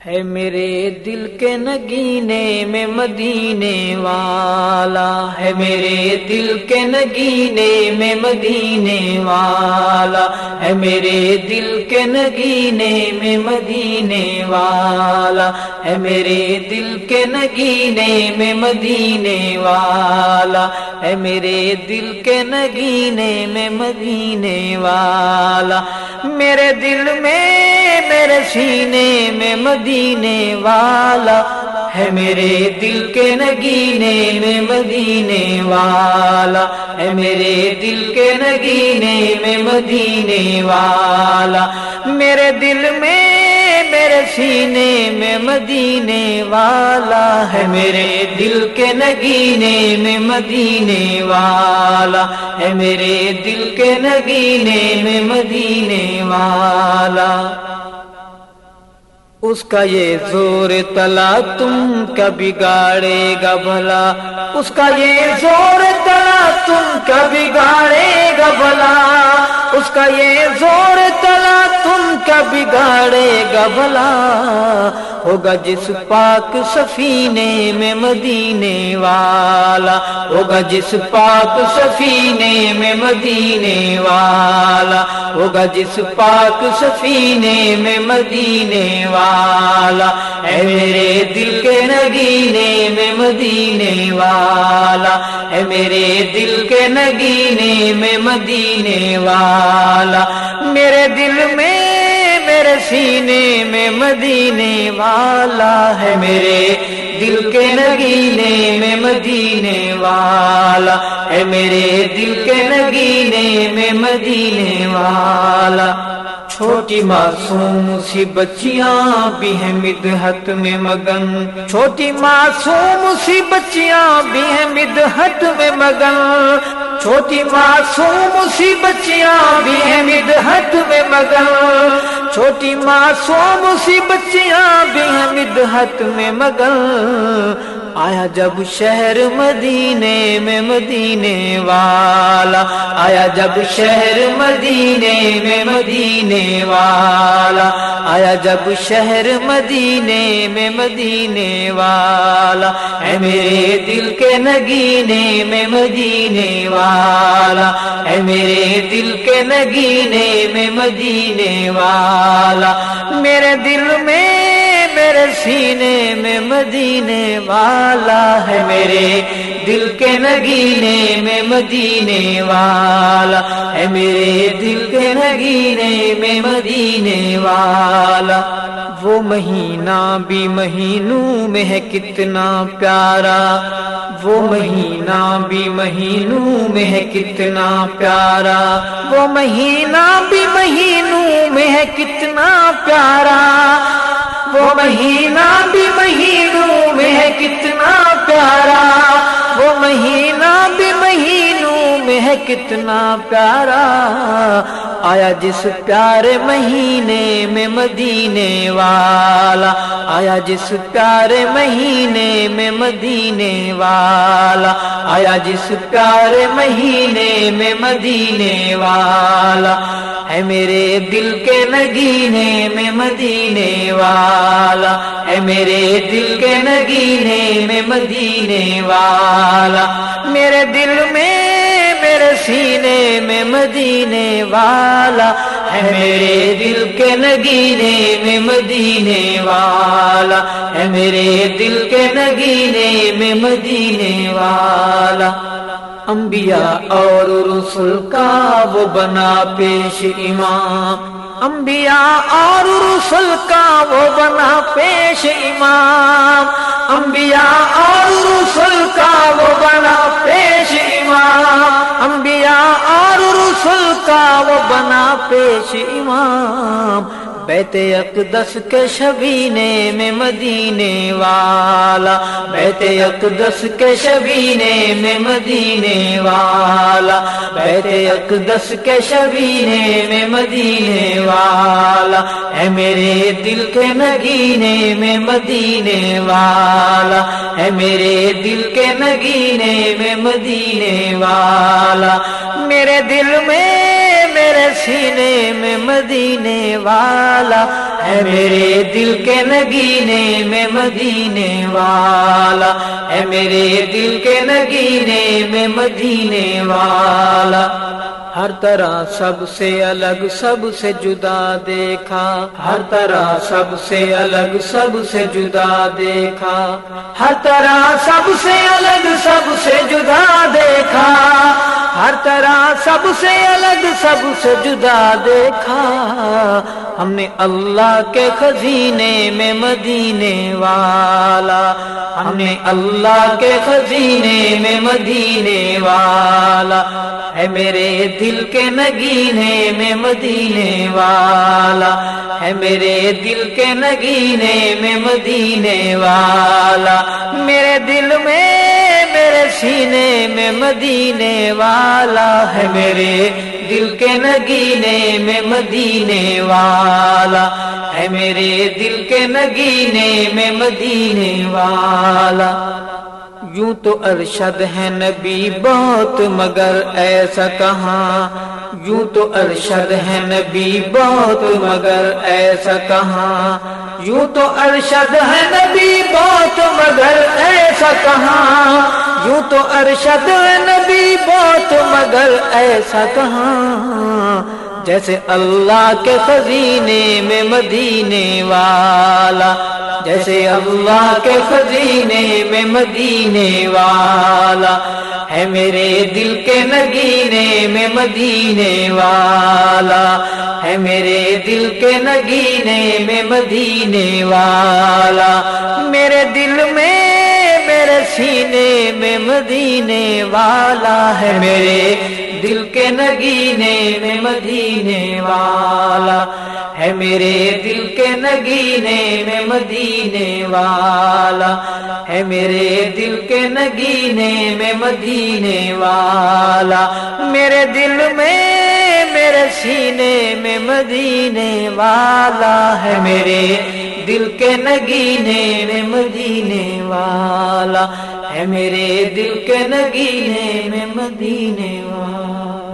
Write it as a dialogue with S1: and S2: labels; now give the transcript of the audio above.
S1: ہے میرے دل کے نگینے میں مدینے والا، ہے میرے دل کے نگینے میں مدینے والا، ہے میرے دل کے نگینے میں مدینے والا، ہے میرے دل کے نگینے میں مدینے والا، ہے میرے دل کے نگینے میں مدینے والا، میرے دل میں میرے سینے میں مدینے والا، ہے میرے دل کے نگینے میں مدینے والا، ہے میرے دل کے نگینے میں مدینے والا، میرے دل میں میرے سینے میں مدینے والا، ہے میرے دل کے نگینے میں مدینے والا، ہے میرے دل کے نگینے میں مدینے والا۔ اس کا یہ زور تلا تم کا بگاڑے گا بھلا، اس کا یہ زور تلا تم کا بگاڑے گا بھلا، اس کا یہ زور تلا تم کا بگاڑے گا بھلا، ہوگا جس پاک سفینے میں مدینے والا، ہوگا جس پاک سفینے میں مدینے والا، ہوگا جس پاک سفینے میں مدینے والا، اے میرے دل کے نگینے میں مدینے والا، اے میرے دل کے نگینے میں مدینے والا، میرے دل میں میرے سینے میں مدینے والا، ہے میرے دل کے نگینے میں مدینے والا، ہے میرے دل کے نگینے میں مدینے والا۔ چھوٹی معصوم سی بچیاں بھی ہیں مدحت میں مگن، چھوٹی معصوم سی بچیاں بھی ہیں مدحت میں مگن، چھوٹی معصوم سی بچیاں بھی ہیں مدحت میں مگن، چھوٹی معصوم سی بچیاں بھی ہیں مدحت میں مگن، آیا جب شہر مدینے میں مدینے والا، آیا جب شہر مدینے میں مدینے والا، آیا جب شہر مدینے میں مدینے والا، اے میرے دل کے نگینے میں مدینے والا، اے میرے دل کے نگینے میں مدینے والا، میرے دل میں میرے سینے میں مدینے والا، ہے میرے دل کے نگینے میں مدینے والا، ہے میرے دل کے نگینے میں مدینے والا۔ وہ مہینہ بھی مہینوں میں ہے کتنا پیارا، وہ مہینہ بھی مہینوں میں ہے کتنا پیارا، وہ مہینہ بھی مہینوں میں ہے کتنا پیارا، وہ مہینہ بھی مہینوں میں ہے کتنا پیارا، وہ مہینہ بھی مہینوں میں ہے کتنا پیارا، آیا جس پیارے مہینے میں مدینے والا، آیا جس پیارے مہینے میں مدینے والا، آیا جس پیارے مہینے میں مدینے والا، ہے میرے دل کے نگینے میں مدینے والا، ہے میرے دل کے نگینے میں مدینے والا، میرے دل میں میرے سینے میں مدینے والا، ہے میرے دل کے نگینے میں مدینے والا، ہے میرے دل کے نگینے میں مدینے والا۔ انبیاء اور رسل کا وہ بنا پیش امام، انبیاء اور رسل کا وہ بنا پیش امام، انبیاء اور رسل کا وہ بنا پیش امام، انبیاء اور رسل کا وہ بنا پیش امام، بیت اقدس کے شبینے میں مدینے والا، بیت اقدس کے شبینے میں مدینے والا، بیت اقدس کے شبینے میں مدینے والا، ہے میرے دل کے نگینے میں مدینے والا، ہے میرے دل کے نگینے میں مدینے والا، میرے دل میں میرے سینے میں مدینے والا، ہے میرے دل کے نگینے میں مدینے والا، ہے میرے دل کے نگینے میں مدینے والا۔ ہر طرح سب سے الگ سب سے جدا دیکھا، ہر طرح سب سے الگ سب سے جدا دیکھا، ہر طرح سب سے الگ سب سے جدا دیکھا، ہر طرح سب سے الگ سب سے جدا دیکھا۔ ہم نے اللہ کے خزینے میں مدینے والا، ہم نے اللہ کے خزینے میں مدینے والا، ہے میرے دل کے نگینے میں مدینے والا، ہے میرے دل کے نگینے میں مدینے والا، میرے دل میں میرے سینے میں مدینے والا، ہے میرے دل کے نگینے میں مدینے والا، ہے میرے دل کے نگینے میں مدینے والا۔ یوں تو ارشد ہے نبی بہت مگر ایسا کہاں، یوں تو ارشد ہے نبی بہت مگر ایسا کہاں، یوں تو ارشد ہے نبی بہت مگر ایسا کہاں، یوں تو ارشد ہے نبی بہت مگر ایسا کہاں، جیسے اللہ کے خزینے میں مدینے والا، جیسے اللہ کے خزینے میں مدینے والا، ہے میرے دل کے نگینے میں مدینے والا، ہے میرے دل کے نگینے میں مدینے والا، میرے دل میں میرے سینے میں مدینے والا، ہے میرے دل کے نگینے میں مدینے والا، ہے میرے دل کے نگینے میں مدینے والا، ہے میرے دل کے نگینے میں مدینے والا، میرے دل میں میرے سینے میں مدینے والا، ہے میرے دل کے نگینے میں مدینے والا، ہے میرے دل کے نگینے میں مدینے والا۔